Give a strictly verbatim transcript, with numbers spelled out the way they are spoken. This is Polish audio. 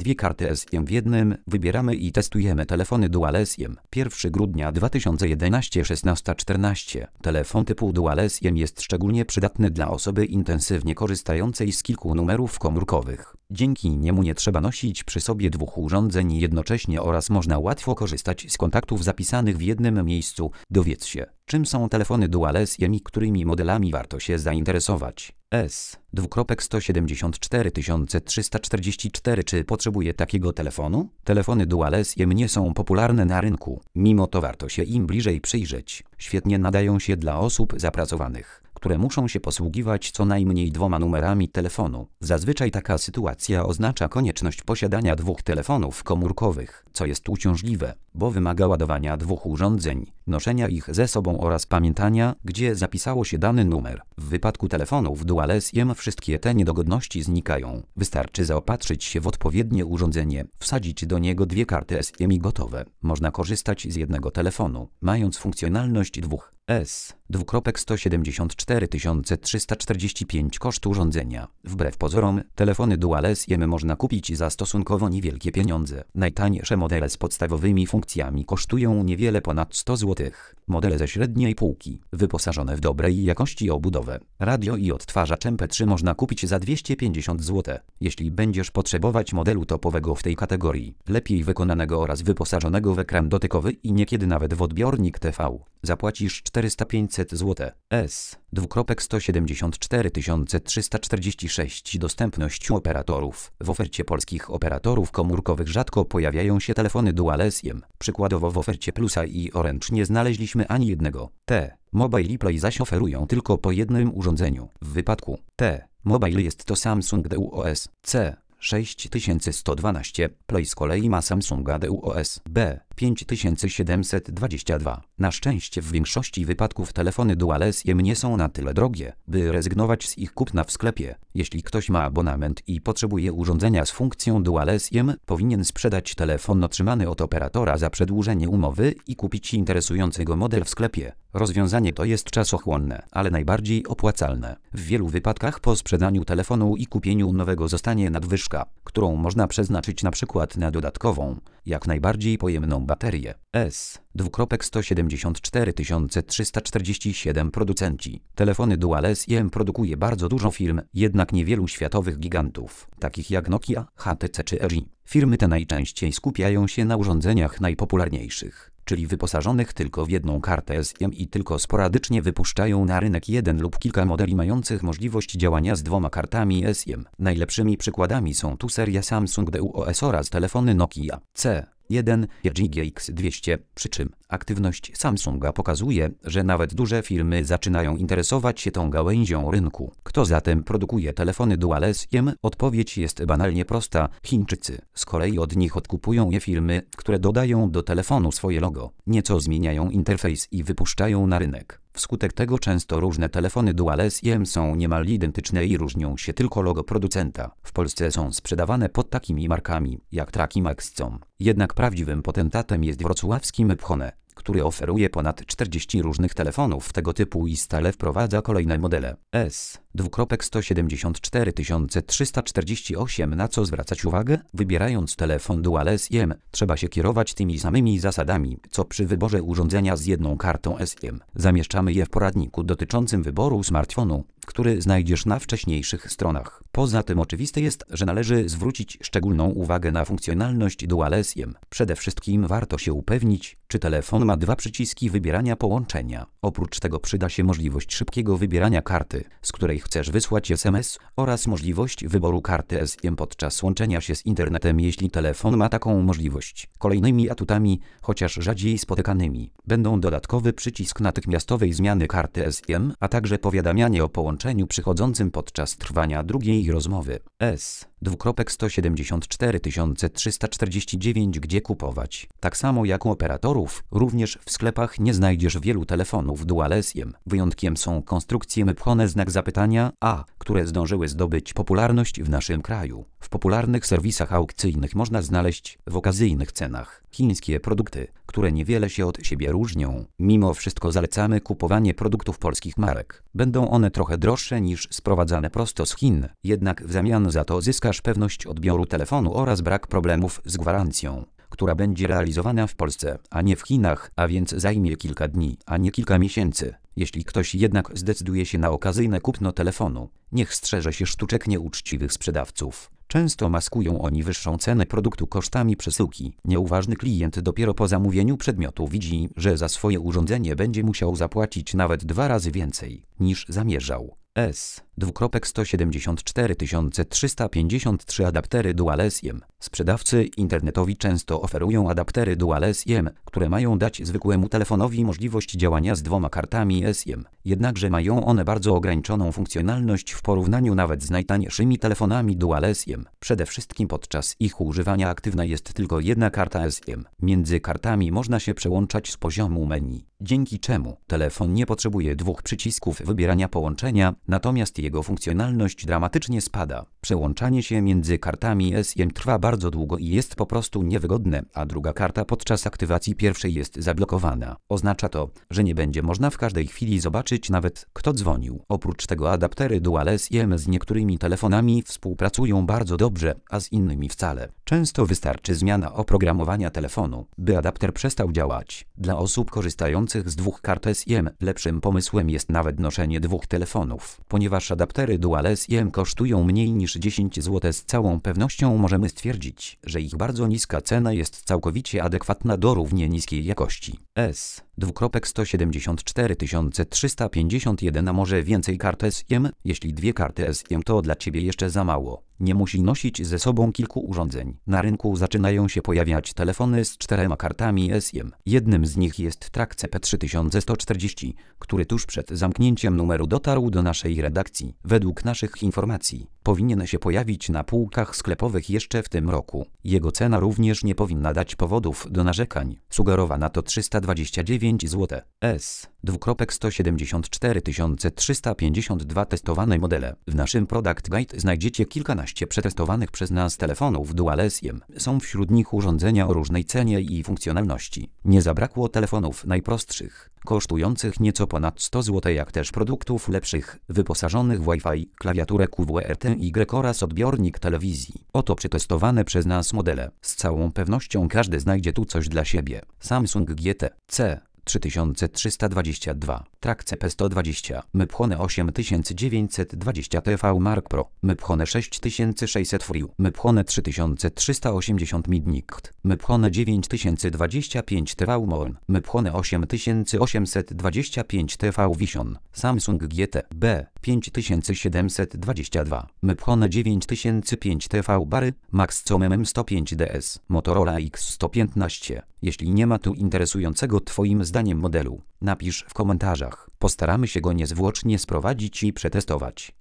Dwie karty S I M w jednym. Wybieramy i testujemy telefony Dual S I M. pierwszego grudnia dwa tysiące jedenastego, szesnasta czternaście. Telefon typu Dual S I M jest szczególnie przydatny dla osoby intensywnie korzystającej z kilku numerów komórkowych. Dzięki niemu nie trzeba nosić przy sobie dwóch urządzeń jednocześnie oraz można łatwo korzystać z kontaktów zapisanych w jednym miejscu. Dowiedz się, czym są telefony Dual S I M i którymi modelami warto się zainteresować. S sto siedemdziesiąt cztery tysiące trzysta czterdzieści cztery. Czy potrzebuje takiego telefonu? Telefony Dual S I M nie są popularne na rynku. Mimo to warto się im bliżej przyjrzeć. Świetnie nadają się dla osób zapracowanych, które muszą się posługiwać co najmniej dwoma numerami telefonu. Zazwyczaj taka sytuacja oznacza konieczność posiadania dwóch telefonów komórkowych, co jest uciążliwe, bo wymaga ładowania dwóch urządzeń, noszenia ich ze sobą oraz pamiętania, gdzie zapisało się dany numer. W wypadku telefonów Dual S I M wszystkie te niedogodności znikają. Wystarczy zaopatrzyć się w odpowiednie urządzenie, wsadzić do niego dwie karty S I M i gotowe. Można korzystać z jednego telefonu, mając funkcjonalność dwóch. S sto siedemdziesiąt cztery tysiące trzysta czterdzieści pięć. Koszt urządzenia. Wbrew pozorom, telefony Dual S I M można kupić za stosunkowo niewielkie pieniądze. Najtańsze modele z podstawowymi funkcjami kosztują niewiele ponad sto złotych. Modele ze średniej półki, wyposażone w dobrej jakości obudowę, radio i odtwarzacz M P trzy można kupić za dwieście pięćdziesiąt złotych. Jeśli będziesz potrzebować modelu topowego w tej kategorii, lepiej wykonanego oraz wyposażonego w ekran dotykowy i niekiedy nawet w odbiornik T V, zapłacisz czterysta do pięciuset złotych. S sto siedemdziesiąt cztery tysiące trzysta czterdzieści sześć. Dostępność operatorów. W ofercie polskich operatorów komórkowych rzadko pojawiają się telefony Dual S I M. Przykładowo w ofercie Plusa i Orange nie znaleźliśmy ani jednego. T-Mobile i Play zaś oferują tylko po jednym urządzeniu. W wypadku T-Mobile jest to Samsung D U O S C sześć tysięcy sto dwanaście, Play z kolei ma Samsunga D U O S B pięć tysięcy siedemset dwadzieścia dwa. Na szczęście w większości wypadków telefony Dual S I M nie są na tyle drogie, by rezygnować z ich kupna w sklepie. Jeśli ktoś ma abonament i potrzebuje urządzenia z funkcją Dual S I M, powinien sprzedać telefon otrzymany od operatora za przedłużenie umowy i kupić interesujący go model w sklepie. Rozwiązanie to jest czasochłonne, ale najbardziej opłacalne. W wielu wypadkach po sprzedaniu telefonu i kupieniu nowego zostanie nadwyżka, którą można przeznaczyć na przykład na dodatkową, jak najbardziej pojemną baterię. S sto siedemdziesiąt cztery tysiące trzysta czterdzieści siedem. Producenci. Telefony Dual S I M produkuje bardzo dużo firm, jednak niewielu światowych gigantów, takich jak Nokia, H T C czy L G. Firmy te najczęściej skupiają się na urządzeniach najpopularniejszych, czyli wyposażonych tylko w jedną kartę S I M i tylko sporadycznie wypuszczają na rynek jeden lub kilka modeli mających możliwość działania z dwoma kartami S I M. Najlepszymi przykładami są tu seria Samsung D U O S oraz telefony Nokia C jeden i G X dwieście, przy czym aktywność Samsunga pokazuje, że nawet duże firmy zaczynają interesować się tą gałęzią rynku. Kto zatem produkuje telefony Dual S I M? Odpowiedź jest banalnie prosta: Chińczycy. Z kolei od nich odkupują je firmy, które dodają do telefonu swoje logo, nieco zmieniają interfejs i wypuszczają na rynek. Wskutek tego często różne telefony Dual S I M są niemal identyczne i różnią się tylko logo producenta. W Polsce są sprzedawane pod takimi markami jak Trakim, Excom. Jednak prawdziwym potentatem jest wrocławski Mepchone, który oferuje ponad czterdzieści różnych telefonów tego typu i stale wprowadza kolejne modele. S sto siedemdziesiąt cztery tysiące trzysta czterdzieści osiem. Na co zwracać uwagę? Wybierając telefon Dual S I M, trzeba się kierować tymi samymi zasadami, co przy wyborze urządzenia z jedną kartą S I M. Zamieszczamy je w poradniku dotyczącym wyboru smartfonu, który znajdziesz na wcześniejszych stronach. Poza tym oczywiste jest, że należy zwrócić szczególną uwagę na funkcjonalność Dual S I M. Przede wszystkim warto się upewnić, czy telefon ma dwa przyciski wybierania połączenia. Oprócz tego przyda się możliwość szybkiego wybierania karty, z której chcesz wysłać S M S, oraz możliwość wyboru karty S I M podczas łączenia się z internetem, jeśli telefon ma taką możliwość. Kolejnymi atutami, chociaż rzadziej spotykanymi, będą dodatkowy przycisk natychmiastowej zmiany karty S I M, a także powiadamianie o połączeniu przychodzącym podczas trwania drugiej rozmowy. S sto siedemdziesiąt cztery tysiące trzysta czterdzieści dziewięć. Gdzie kupować? Tak samo jak u operatorów, również w sklepach nie znajdziesz wielu telefonów Dual S I M. Wyjątkiem są konstrukcje Mepchone znak zapytania A, które zdążyły zdobyć popularność w naszym kraju. W popularnych serwisach aukcyjnych można znaleźć w okazyjnych cenach chińskie produkty, które niewiele się od siebie różnią. Mimo wszystko zalecamy kupowanie produktów polskich marek. Będą one trochę droższe niż sprowadzane prosto z Chin, jednak w zamian za to zyskasz pewność odbioru telefonu oraz brak problemów z gwarancją, która będzie realizowana w Polsce, a nie w Chinach, a więc zajmie kilka dni, a nie kilka miesięcy. Jeśli ktoś jednak zdecyduje się na okazyjne kupno telefonu, niech strzeże się sztuczek nieuczciwych sprzedawców. Często maskują oni wyższą cenę produktu kosztami przesyłki. Nieuważny klient dopiero po zamówieniu przedmiotu widzi, że za swoje urządzenie będzie musiał zapłacić nawet dwa razy więcej, niż zamierzał. S. sto siedemdziesiąt cztery tysiące trzysta pięćdziesiąt trzy Adaptery Dual SIM. Sprzedawcy internetowi często oferują adaptery Dual SIM, które mają dać zwykłemu telefonowi możliwość działania z dwoma kartami SIM. Jednakże mają one bardzo ograniczoną funkcjonalność w porównaniu nawet z najtańszymi telefonami Dual SIM. Przede wszystkim podczas ich używania aktywna jest tylko jedna karta SIM. Między kartami można się przełączać z poziomu menu, dzięki czemu telefon nie potrzebuje dwóch przycisków wybierania połączenia, natomiast jego funkcjonalność dramatycznie spada. Przełączanie się między kartami SIM trwa bardzo długo i jest po prostu niewygodne, a druga karta podczas aktywacji pierwszej jest zablokowana. Oznacza to, że nie będzie można w każdej chwili zobaczyć nawet, kto dzwonił. Oprócz tego adaptery Dual SIM z niektórymi telefonami współpracują bardzo dobrze, a z innymi wcale. Często wystarczy zmiana oprogramowania telefonu, by adapter przestał działać. Dla osób korzystających z dwóch kart SIM lepszym pomysłem jest nawet noszenie dwóch telefonów. Ponieważ adaptery Dual SIM kosztują mniej niż dziesięć złotych, z całą pewnością możemy stwierdzić, że ich bardzo niska cena jest całkowicie adekwatna do równie niskiej jakości. S. sto siedemdziesiąt cztery tysiące trzysta pięćdziesiąt jeden, a może więcej kart SIM? Jeśli dwie karty SIM to dla Ciebie jeszcze za mało. Nie musi nosić ze sobą kilku urządzeń. Na rynku zaczynają się pojawiać telefony z czterema kartami SIM. Jednym z nich jest Track C P trzy tysiące sto czterdzieści, który tuż przed zamknięciem numeru dotarł do naszej redakcji. Według naszych informacji powinien się pojawić na półkach sklepowych jeszcze w tym roku. Jego cena również nie powinna dać powodów do narzekań. Sugerowana to trzysta dwadzieścia dziewięć złotych. S. sto siedemdziesiąt cztery tysiące trzysta pięćdziesiąt dwa testowane modele. W naszym Product Guide znajdziecie kilkanaście przetestowanych przez nas telefonów Dual SIM. Są wśród nich urządzenia o różnej cenie i funkcjonalności. Nie zabrakło telefonów najprostszych, kosztujących nieco ponad sto złotych, jak też produktów lepszych, wyposażonych w Wi-Fi, klawiaturę Q W E R T Y oraz odbiornik telewizji. Oto przetestowane przez nas modele. Z całą pewnością każdy znajdzie tu coś dla siebie. Samsung G T C trzy tysiące trzysta dwadzieścia dwa, Track C P sto dwadzieścia, Myphone osiem tysięcy dziewięćset dwadzieścia T V Mark Pro, Myphone sześć tysięcy sześćset Free, Myphone trzy tysiące trzysta osiemdziesiąt Midnight, Myphone dziewięć tysięcy dwadzieścia pięć T V Moon, Myphone osiem tysięcy osiemset dwadzieścia pięć T V Vision, Samsung G T B pięć tysięcy siedemset dwadzieścia dwa, Myphone dziewięć tysięcy pięć T V Bary, Maxcom M M sto pięć D S, Motorola X sto piętnaście. Jeśli nie ma tu interesującego Twoim zdaniem modelu, napisz w komentarzach. Postaramy się go niezwłocznie sprowadzić i przetestować.